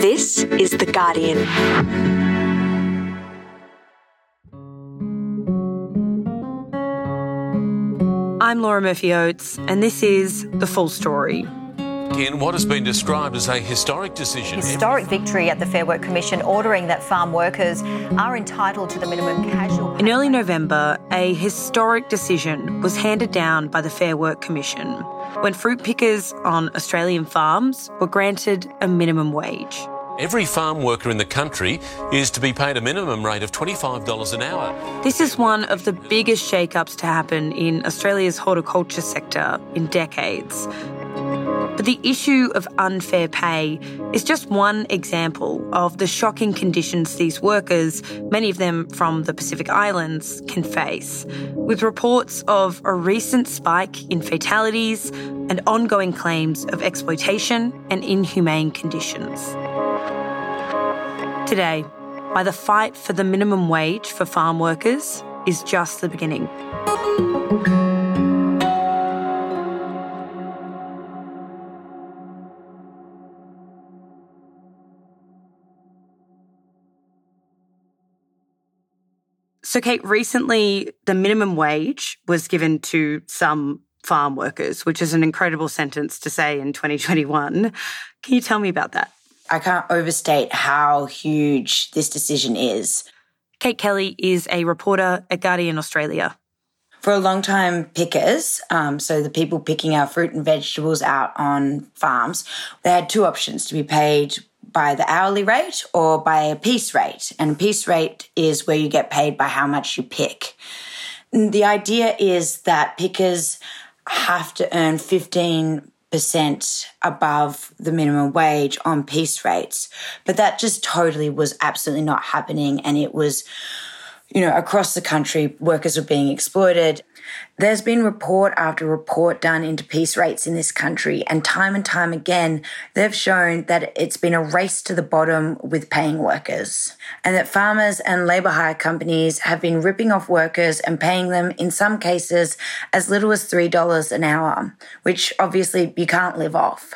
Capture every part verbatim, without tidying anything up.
This is The Guardian. I'm Laura Murphy-Oates, and this is The Full Story. In what has been described as a historic decision. Historic victory at the Fair Work Commission ordering that farm workers are entitled to the minimum casual... In early November, a historic decision was handed down by the Fair Work Commission when fruit pickers on Australian farms were granted a minimum wage. Every farm worker in the country is to be paid a minimum rate of twenty-five dollars an hour. This is one of the biggest shake-ups to happen in Australia's horticulture sector in decades. But the issue of unfair pay is just one example of the shocking conditions these workers, many of them from the Pacific Islands, can face, with reports of a recent spike in fatalities and ongoing claims of exploitation and inhumane conditions. Today, why the fight for the minimum wage for farm workers is just the beginning. So, Kate, recently the minimum wage was given to some farm workers, which is an incredible sentence to say in twenty twenty-one. Can you tell me about that? I can't overstate how huge this decision is. Kate Kelly is a reporter at Guardian Australia. For a long time, pickers, um, so the people picking our fruit and vegetables out on farms, they had two options: to be paid by the hourly rate or by a piece rate. And a piece rate is where you get paid by how much you pick. And the idea is that pickers have to earn fifteen percent above the minimum wage on piece rates. But that just totally was absolutely not happening. And it was, you know, across the country, workers were being exploited. There's been report after report done into piece rates in this country, and time and time again, they've shown that it's been a race to the bottom with paying workers, and that farmers and labour hire companies have been ripping off workers and paying them, in some cases, as little as three dollars an hour, which obviously you can't live off.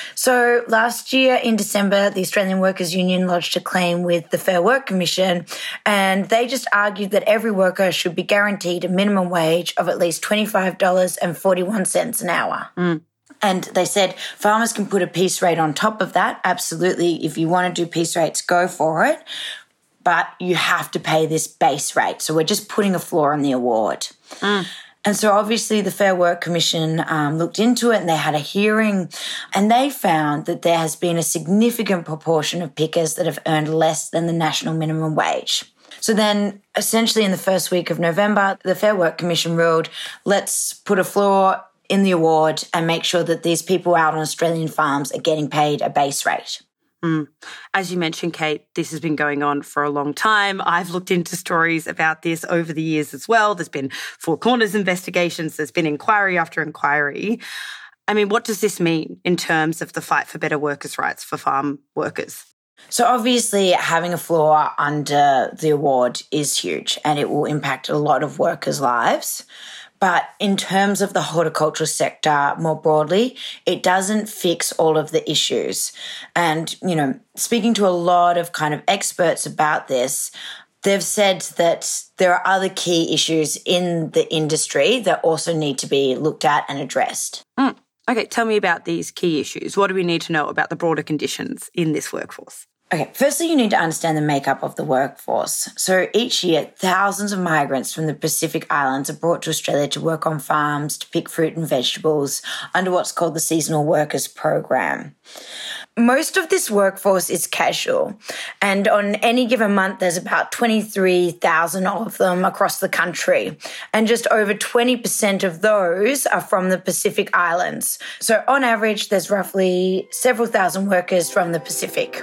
So last year in December, the Australian Workers Union lodged a claim with the Fair Work Commission, and they just argued that every worker should be guaranteed a minimum wage of at least twenty-five dollars and forty-one cents an hour. Mm. And they said farmers can put a piece rate on top of that. Absolutely. If you want to do piece rates, go for it. But you have to pay this base rate. So we're just putting a floor on the award. Mm. And so obviously the Fair Work Commission um, looked into it, and they had a hearing, and they found that there has been a significant proportion of pickers that have earned less than the national minimum wage. So then essentially in the first week of November, the Fair Work Commission ruled, let's put a floor in the award and make sure that these people out on Australian farms are getting paid a base rate. Mm. As you mentioned, Kate, this has been going on for a long time. I've looked into stories about this over the years as well. There's been Four Corners investigations. There's been inquiry after inquiry. I mean, what does this mean in terms of the fight for better workers' rights for farm workers? So obviously having a floor under the award is huge, and it will impact a lot of workers' lives. But in terms of the horticultural sector more broadly, it doesn't fix all of the issues. And, you know, speaking to a lot of kind of experts about this, they've said that there are other key issues in the industry that also need to be looked at and addressed. Mm. Okay, tell me about these key issues. What do we need to know about the broader conditions in this workforce? Okay, firstly, you need to understand the makeup of the workforce. So each year, thousands of migrants from the Pacific Islands are brought to Australia to work on farms, to pick fruit and vegetables under what's called the Seasonal Workers Program. Most of this workforce is casual, and on any given month, there's about twenty-three thousand of them across the country, and just over twenty percent of those are from the Pacific Islands. So on average, there's roughly several thousand workers from the Pacific.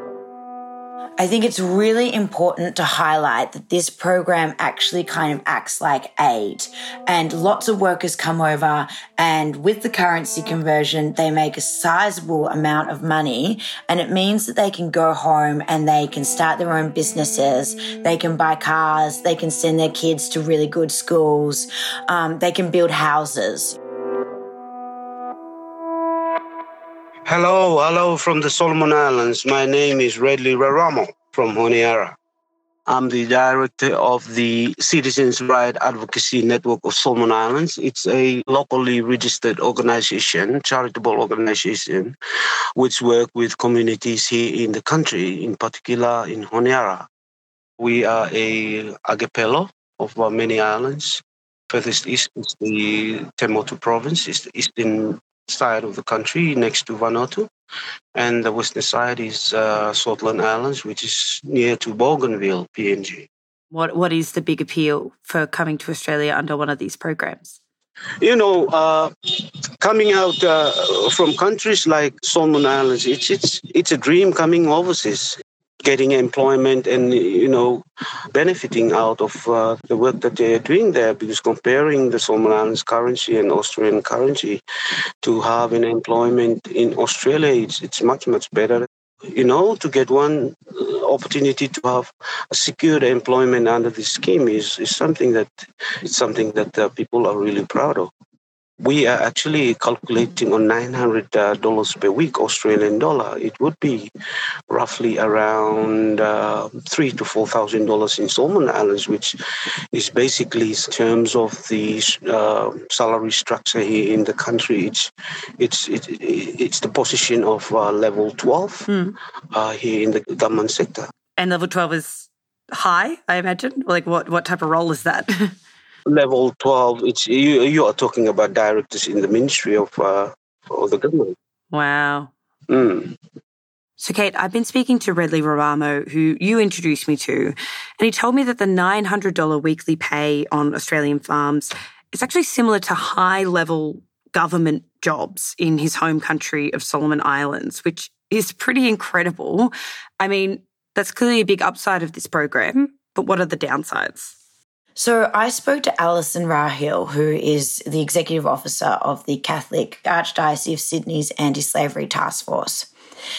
I think it's really important to highlight that this program actually kind of acts like aid, and lots of workers come over, and with the currency conversion, they make a sizable amount of money, and it means that they can go home and they can start their own businesses, they can buy cars, they can send their kids to really good schools, um, they can build houses. Hello, hello from the Solomon Islands. My name is Redley Raramo from Honiara. I'm the director of the Citizens' Rights Advocacy Network of Solomon Islands. It's a locally registered organization, charitable organization, which work with communities here in the country, in particular in Honiara. We are a archipelago of uh, many islands. Furthest east is the Te Motu province, is the eastern side of the country next to Vanuatu. And the western side is uh, Shortland Islands, which is near to Bougainville, P N G. What What is the big appeal for coming to Australia under one of these programs? You know, uh, coming out uh, from countries like Solomon Islands, it's it's it's a dream coming overseas, getting employment and, you know, benefiting out of uh, the work that they're doing there, because comparing the Solomon Islands currency and Australian currency, to have an employment in Australia, it's, it's much, much better. You know, to get one opportunity to have a secured employment under this scheme is, is something that it's something that uh, people are really proud of. We are actually calculating on nine hundred dollars per week, Australian dollar. It would be roughly around uh, three to four thousand dollars in Solomon Islands, which is basically in terms of the uh, salary structure here in the country. It's it's it, it's the position of uh, level twelve mm. uh, here in the government sector. And level twelve is high, I imagine. Like what what type of role is that? Level twelve, it's you, you are talking about directors in the Ministry of, uh, of the government. Wow. Mm. So, Kate, I've been speaking to Redley Raramo, who you introduced me to, and he told me that the nine hundred dollars weekly pay on Australian farms is actually similar to high-level government jobs in his home country of Solomon Islands, which is pretty incredible. I mean, that's clearly a big upside of this program, but what are the downsides? So I spoke to Alison Rahil, who is the Executive Officer of the Catholic Archdiocese of Sydney's Anti-Slavery Task Force.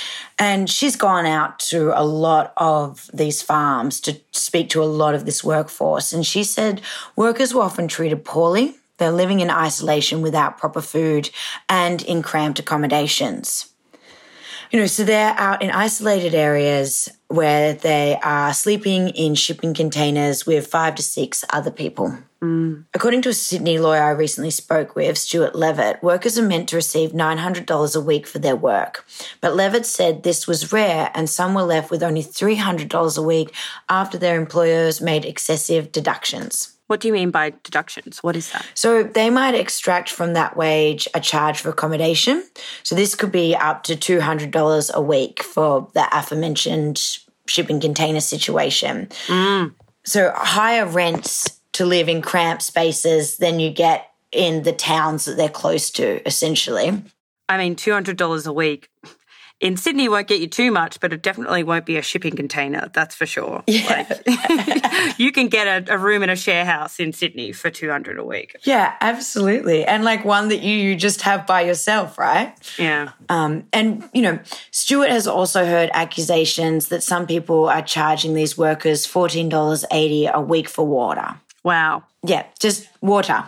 And she's gone out to a lot of these farms to speak to a lot of this workforce. And she said workers were often treated poorly. They're living in isolation without proper food and in cramped accommodations. You know, so they're out in isolated areas where they are sleeping in shipping containers with five to six other people. Mm. According to a Sydney lawyer I recently spoke with, Stuart Levitt, workers are meant to receive nine hundred dollars a week for their work. But Levitt said this was rare and some were left with only three hundred dollars a week after their employers made excessive deductions. What do you mean by deductions? What is that? So they might extract from that wage a charge for accommodation. So this could be up to two hundred dollars a week for the aforementioned shipping container situation. Mm. So higher rents to live in cramped spaces than you get in the towns that they're close to, essentially. I mean, two hundred dollars a week in Sydney won't get you too much, but it definitely won't be a shipping container, that's for sure. Yeah. Like, you can get a, a room in a share house in Sydney for two hundred dollars a week. Yeah, absolutely. And like one that you, you just have by yourself, right? Yeah. Um, and, you know, Stuart has also heard accusations that some people are charging these workers fourteen dollars eighty a week for water. Wow. Yeah, just water.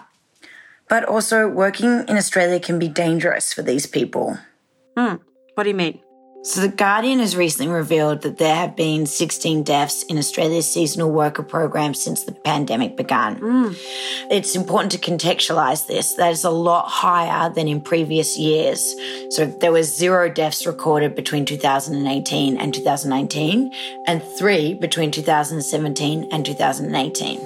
But also working in Australia can be dangerous for these people. Hmm. What do you mean? So The Guardian has recently revealed that there have been sixteen deaths in Australia's seasonal worker program since the pandemic began. Mm. It's important to contextualise this. That is a lot higher than in previous years. So there were zero deaths recorded between two thousand eighteen and two thousand nineteen and three between two thousand seventeen and two thousand eighteen.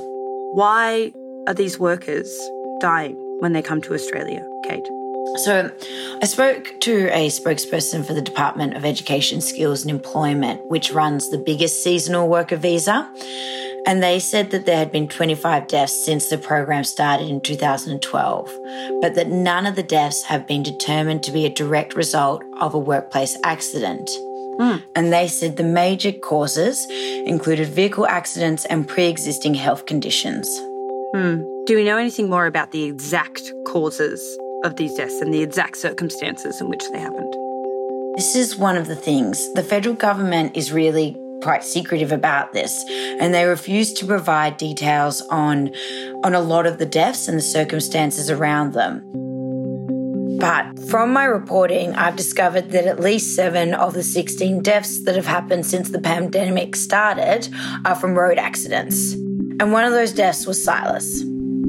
Why are these workers dying when they come to Australia, Kate? So I spoke to a spokesperson for the Department of Education, Skills and Employment, which runs the biggest seasonal worker visa. And they said that there had been twenty-five deaths since the program started in two thousand twelve, but that none of the deaths have been determined to be a direct result of a workplace accident. Mm. And they said the major causes included vehicle accidents and pre-existing health conditions. Hmm. Do we know anything more about the exact causes of these deaths and the exact circumstances in which they happened? This is one of the things. The federal government is really quite secretive about this, and they refuse to provide details on, on a lot of the deaths and the circumstances around them. But from my reporting, I've discovered that at least seven of the sixteen deaths that have happened since the pandemic started are from road accidents. And one of those deaths was Silas.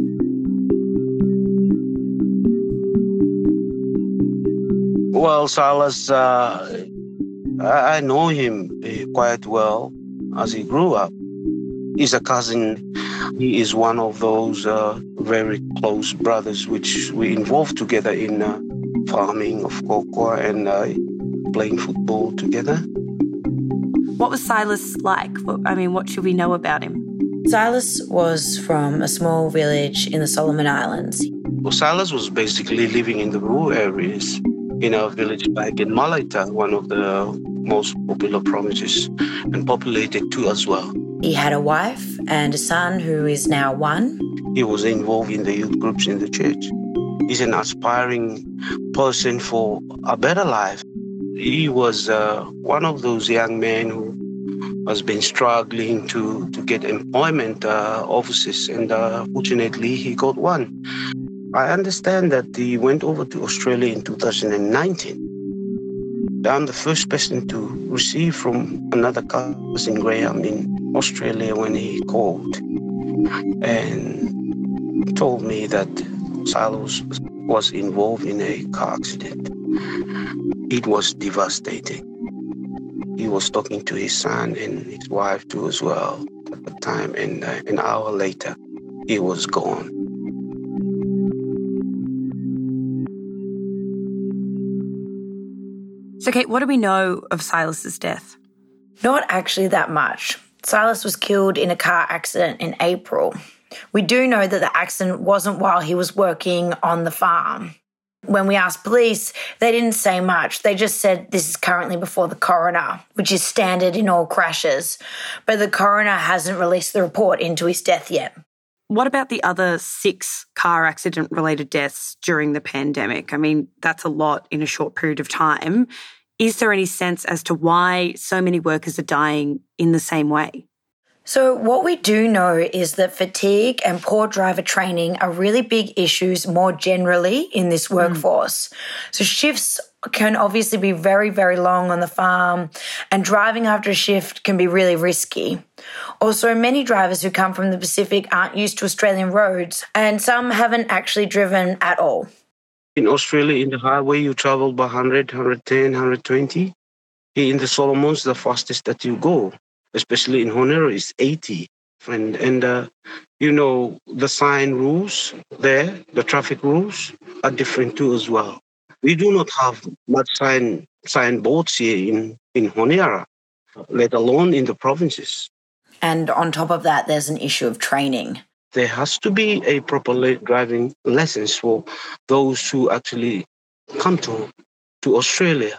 Well, Silas, uh, I know him quite well as he grew up. He's a cousin. He is one of those uh, very close brothers which we involved together in uh, farming of cocoa and uh, playing football together. What was Silas like? I mean, what should we know about him? Silas was from a small village in the Solomon Islands. Well, Silas was basically living in the rural areas in a village back in Malaita, one of the most popular provinces, and populated too as well. He had a wife and a son who is now one. He was involved in the youth groups in the church. He's an aspiring person for a better life. He was uh, one of those young men who has been struggling to, to get employment uh, overseas, and uh, fortunately he got one. I understand that he went over to Australia in two thousand nineteen. I'm the first person to receive from another cousin, Graham, in Australia when he called and told me that Silas was involved in a car accident. It was devastating. He was talking to his son and his wife too as well at the time, and uh, an hour later, he was gone. So, Kate, what do we know of Silas's death? Not actually that much. Silas was killed in a car accident in April. We do know that the accident wasn't while he was working on the farm. When we asked police, they didn't say much. They just said this is currently before the coroner, which is standard in all crashes. But the coroner hasn't released the report into his death yet. What about the other six car accident-related deaths during the pandemic? I mean, that's a lot in a short period of time. Is there any sense as to why so many workers are dying in the same way? So what we do know is that fatigue and poor driver training are really big issues more generally in this workforce. Mm. So shifts can obviously be very, very long on the farm, and driving after a shift can be really risky. Also, many drivers who come from the Pacific aren't used to Australian roads, and some haven't actually driven at all. In Australia, in the highway, you travel by one hundred, one ten, one twenty. Here in the Solomons, the fastest that you go, especially in Honera, is eighty. And, and uh, you know, the sign rules there, the traffic rules are different too as well. We do not have much sign signboards here in, in Honiara, let alone in the provinces. And on top of that, there's an issue of training. There has to be a proper driving license for those who actually come to, to Australia.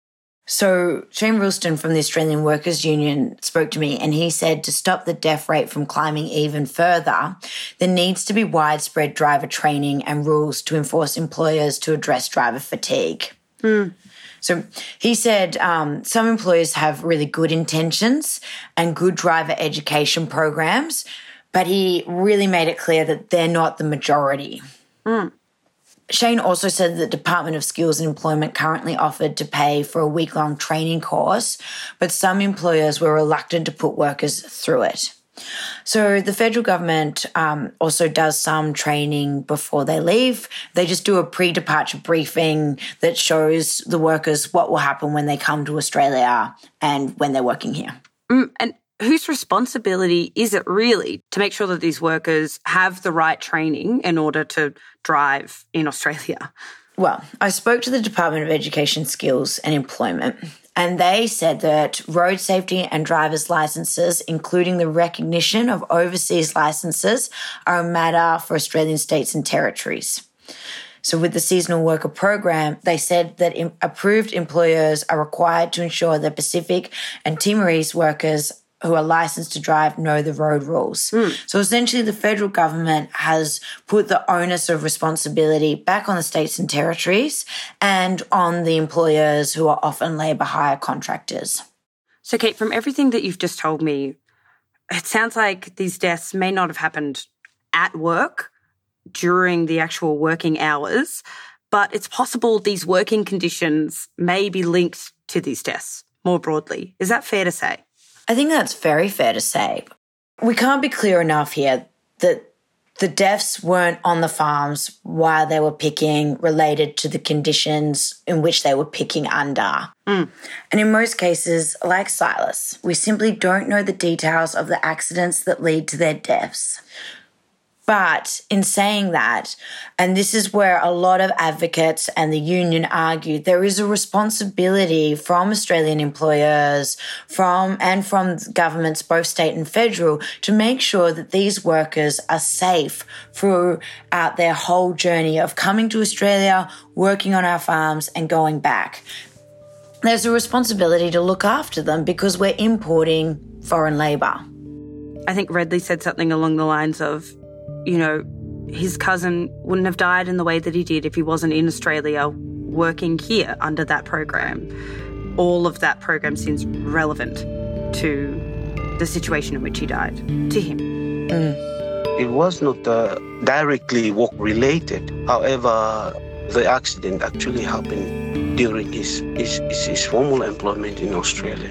So Shane Ralston from the Australian Workers Union spoke to me, and he said to stop the death rate from climbing even further, there needs to be widespread driver training and rules to enforce employers to address driver fatigue. Mm. So he said um, some employers have really good intentions and good driver education programs, but he really made it clear that they're not the majority. Mm. Shane also said that the Department of Skills and Employment currently offered to pay for a week-long training course, but some employers were reluctant to put workers through it. So the federal government um, also does some training before they leave. They just do a pre-departure briefing that shows the workers what will happen when they come to Australia and when they're working here. Mm, and whose responsibility is it really to make sure that these workers have the right training in order to drive in Australia? Well, I spoke to the Department of Education, Skills and Employment, and they said that road safety and driver's licences, including the recognition of overseas licences, are a matter for Australian states and territories. So with the seasonal worker program, they said that approved employers are required to ensure that Pacific and Timorese workers who are licensed to drive know the road rules. Mm. So essentially the federal government has put the onus of responsibility back on the states and territories and on the employers who are often labour hire contractors. So, Kate, from everything that you've just told me, it sounds like these deaths may not have happened at work during the actual working hours, But it's possible these working conditions may be linked to these deaths more broadly. Is that fair to say? I think that's very fair to say. We can't be clear enough here that the deaths weren't on the farms while they were picking related to the conditions in which they were picking under. Mm. And in most cases, like Silas, we simply don't know the details of the accidents that lead to their deaths. But in saying that, and this is where a lot of advocates and the union argue, there is a responsibility from Australian employers from and from governments, both state and federal, to make sure that these workers are safe throughout their whole journey of coming to Australia, working on our farms and going back. There's a responsibility to look after them because we're importing foreign labour. I think Redley said something along the lines of, you know, his cousin wouldn't have died in the way that he did if he wasn't in Australia working here under that program. All of that program seems relevant to the situation in which he died, to him. Mm. It was not uh, directly work-related. However, the accident actually happened during his, his, his, his formal employment in Australia.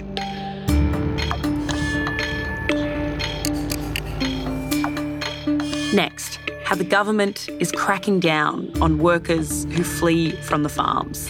Next, how the government is cracking down on workers who flee from the farms.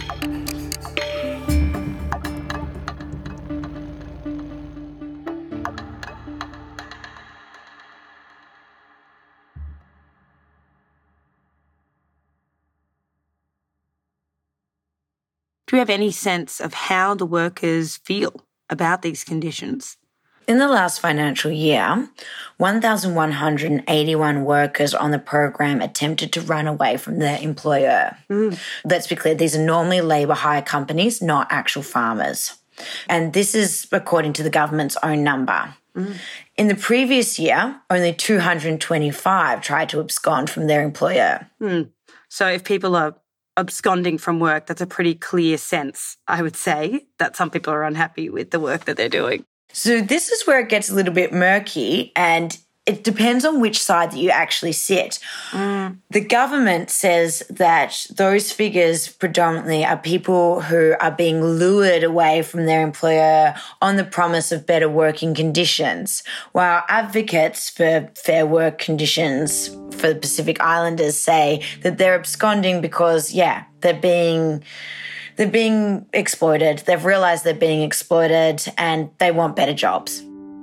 Do you have any sense of how the workers feel about these conditions? In the last financial year, one thousand one hundred eighty-one workers on the program attempted to run away from their employer. Mm. Let's be clear, these are normally labour hire companies, not actual farmers. And this is according to the government's own number. Mm. In the previous year, only two hundred twenty-five tried to abscond from their employer. Mm. So if people are absconding from work, that's a pretty clear sense, I would say, that some people are unhappy with the work that they're doing. So this is where it gets a little bit murky, and it depends on which side that you actually sit. Mm. The government says that those figures predominantly are people who are being lured away from their employer on the promise of better working conditions, while advocates for fair work conditions for the Pacific Islanders say that they're absconding because, yeah, they're being... They're being exploited. They've realised they're being exploited and they want better jobs.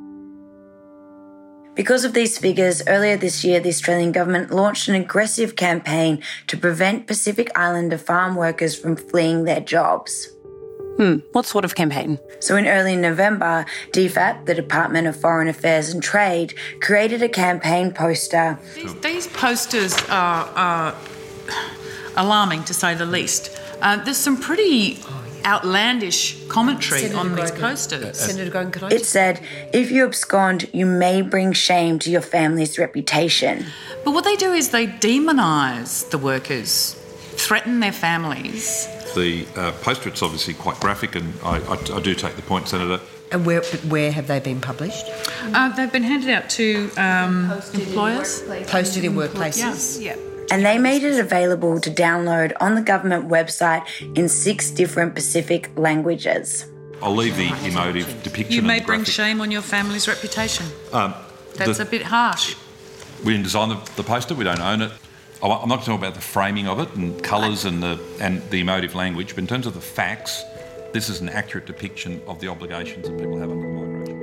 Because of these figures, earlier this year, the Australian government launched an aggressive campaign to prevent Pacific Islander farm workers from fleeing their jobs. Hmm. What sort of campaign? So in early November, D F A T, the Department of Foreign Affairs and Trade, created a campaign poster. These, these posters are, are alarming, to say the least. Uh, there's some pretty outlandish commentary Senator on these Grogan. posters. Senator Grogan, could I It said, if you abscond, you may bring shame to your family's reputation. But what they do is they demonise the workers, threaten their families. The uh, poster, it's obviously quite graphic, and I, I, I do take the point, Senator. And where, where have they been published? Uh, they've been handed out to um, employers. Posted in workplaces? Yeah. And they made it available to download on the government website in six different Pacific languages. I'll leave the emotive depiction. You may and bring graphic. shame on your family's reputation. Um, That's the, a bit harsh. We didn't design the, the poster. We don't own it. I, I'm not talking about the framing of it and colours and the and the emotive language, but in terms of the facts, this is an accurate depiction of the obligations that people have under the migration.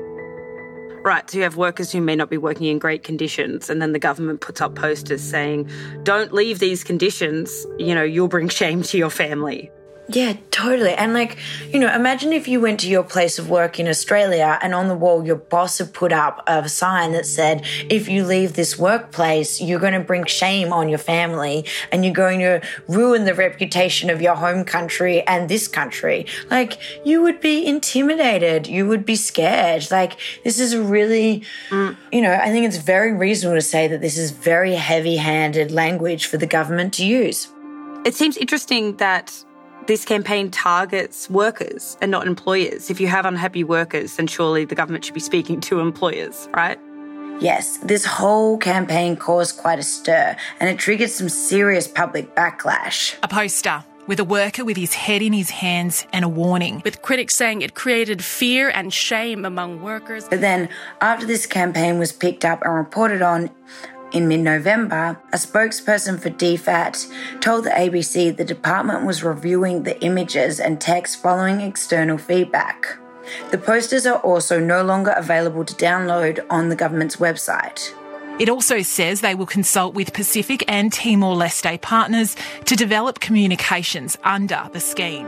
Right, so you have workers who may not be working in great conditions, and then the government puts up posters saying, don't leave these conditions, you know, you'll bring shame to your family. Yeah, totally. And like, you know, imagine if you went to your place of work in Australia and on the wall your boss had put up a sign that said, if you leave this workplace, you're going to bring shame on your family and you're going to ruin the reputation of your home country and this country. Like, you would be intimidated. You would be scared. Like, this is a really, mm. you know, I think it's very reasonable to say that this is very heavy-handed language for the government to use. It seems interesting that this campaign targets workers and not employers. If you have unhappy workers, then surely the government should be speaking to employers, right? Yes, this whole campaign caused quite a stir and it triggered some serious public backlash. A poster with a worker with his head in his hands and a warning. With critics saying it created fear and shame among workers. But then, after this campaign was picked up and reported on in mid-November, a spokesperson for D FAT told the A B C the department was reviewing the images and text following external feedback. The posters are also no longer available to download on the government's website. It also says they will consult with Pacific and Timor-Leste partners to develop communications under the scheme.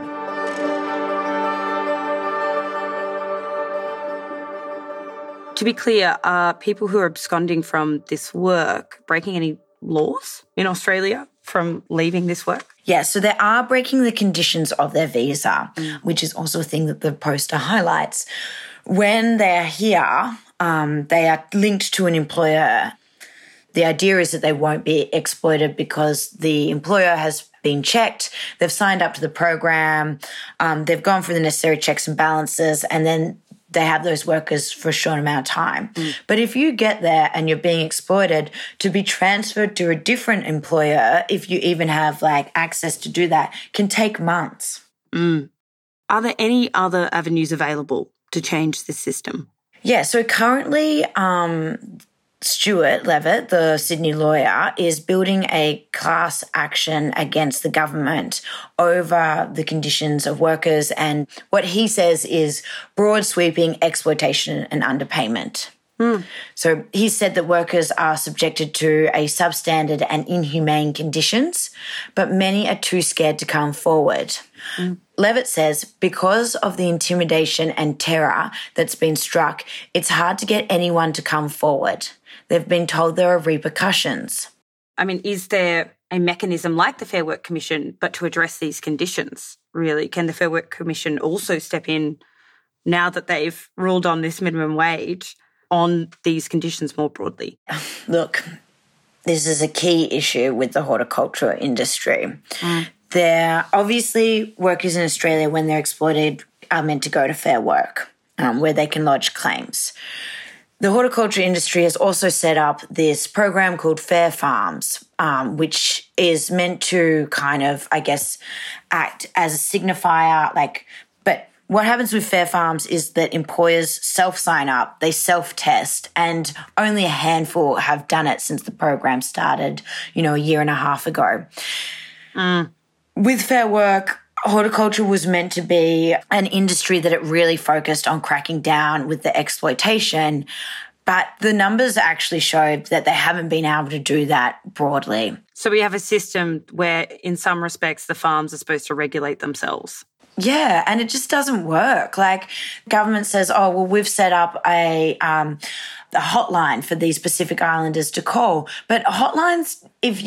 To be clear, are people who are absconding from this work breaking any laws in Australia from leaving this work? Yeah, so they are breaking the conditions of their visa, mm. which is also a thing that the poster highlights. When they're here, um, they are linked to an employer. The idea is that they won't be exploited because the employer has been checked, they've signed up to the program, um, they've gone through the necessary checks and balances, and then they have those workers for a short amount of time. Mm. But if you get there and you're being exploited, to be transferred to a different employer, if you even have like access to do that, can take months. Mm. Are there any other avenues available to change this system? Yeah, so currently um, Stuart Levitt, the Sydney lawyer, is building a class action against the government over the conditions of workers and what he says is broad sweeping exploitation and underpayment. Mm. So he said that workers are subjected to a substandard and inhumane conditions, but many are too scared to come forward. Mm. Levitt says because of the intimidation and terror that's been struck, it's hard to get anyone to come forward. They've been told there are repercussions. I mean, is there a mechanism like the Fair Work Commission, but to address these conditions, really? Can the Fair Work Commission also step in now that they've ruled on this minimum wage on these conditions more broadly? Look, this is a key issue with the horticulture industry. Mm. They're obviously workers in Australia, when they're exploited, are meant to go to Fair Work, um, where they can lodge claims. The horticulture industry has also set up this program called Fair Farms, um, which is meant to kind of, I guess, act as a signifier. Like, but what happens with Fair Farms is that employers self-sign up, they self-test, and only a handful have done it since the program started, you know, a year and a half ago. Mm. With Fair Work, horticulture was meant to be an industry that it really focused on cracking down with the exploitation, but the numbers actually showed that they haven't been able to do that broadly. So we have a system where, in some respects, the farms are supposed to regulate themselves. Yeah, and it just doesn't work. Like, government says, oh, well, we've set up a, um, a hotline for these Pacific Islanders to call. But hotlines, if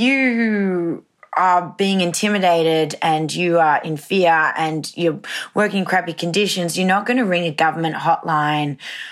you are being intimidated and you are in fear and you're working crappy conditions, you're not going to ring a government hotline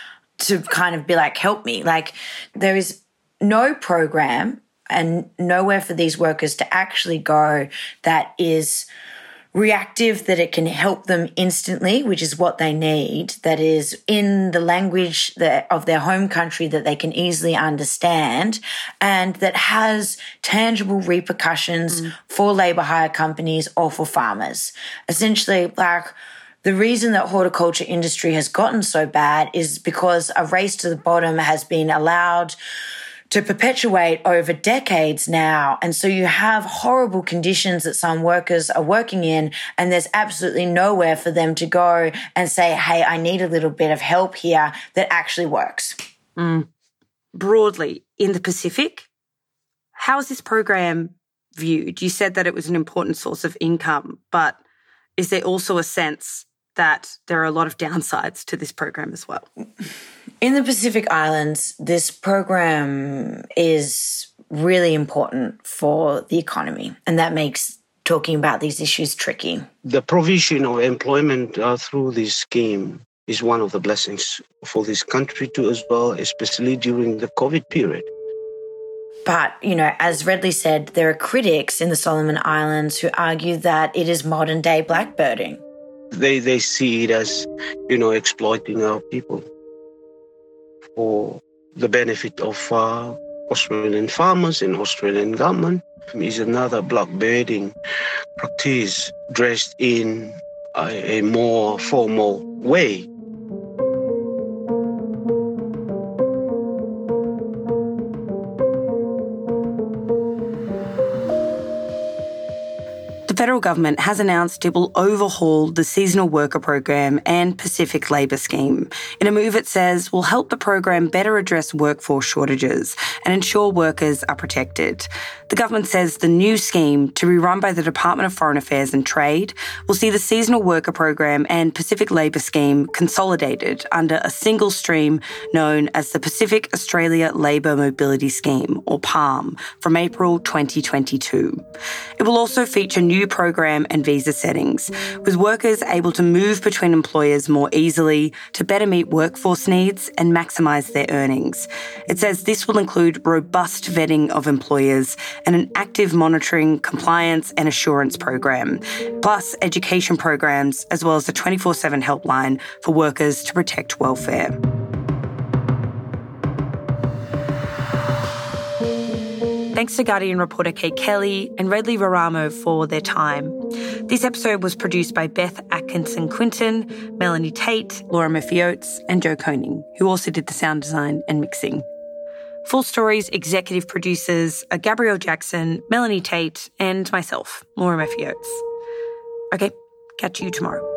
to kind of be like, help me. Like, there is no program and nowhere for these workers to actually go that is reactive, that it can help them instantly, which is what they need, that is in the language that, of their home country that they can easily understand, and that has tangible repercussions mm. for labour hire companies or for farmers. Essentially, like, the reason that horticulture industry has gotten so bad is because a race to the bottom has been allowed to perpetuate over decades now. And so you have horrible conditions that some workers are working in, and there's absolutely nowhere for them to go and say, hey, I need a little bit of help here that actually works. Mm. Broadly, in the Pacific, how is this program viewed? You said that it was an important source of income, but is there also a sense that there are a lot of downsides to this program as well? In the Pacific Islands, this program is really important for the economy, and that makes talking about these issues tricky. The provision of employment uh, through this scheme is one of the blessings for this country too as well, especially during the COVID period. But, you know, as Redley said, there are critics in the Solomon Islands who argue that it is modern-day blackbirding. They they see it as, you know, exploiting our people for the benefit of uh, Australian farmers and Australian government. Is another blockbirding practice dressed in a, a more formal way. The federal government has announced it will overhaul the seasonal worker program and Pacific Labour Scheme in a move it says will help the program better address workforce shortages and ensure workers are protected. The government says the new scheme, to be run by the Department of Foreign Affairs and Trade, will see the seasonal worker program and Pacific Labour Scheme consolidated under a single stream known as the Pacific Australia Labour Mobility Scheme, or PALM, from April twenty twenty-two. It will also feature new program and visa settings, with workers able to move between employers more easily to better meet workforce needs and maximise their earnings. It says this will include robust vetting of employers and an active monitoring, compliance and assurance program, plus education programs, as well as a twenty-four seven helpline for workers to protect welfare. Thanks to Guardian reporter Kate Kelly and Redley Varamo for their time. This episode was produced by Beth Atkinson-Quinton, Melanie Tate, Laura Murphy-Oates and Joe Koning, who also did the sound design and mixing. Full Story's executive producers are Gabrielle Jackson, Melanie Tate and myself, Laura Murphy-Oates. Okay, catch you tomorrow.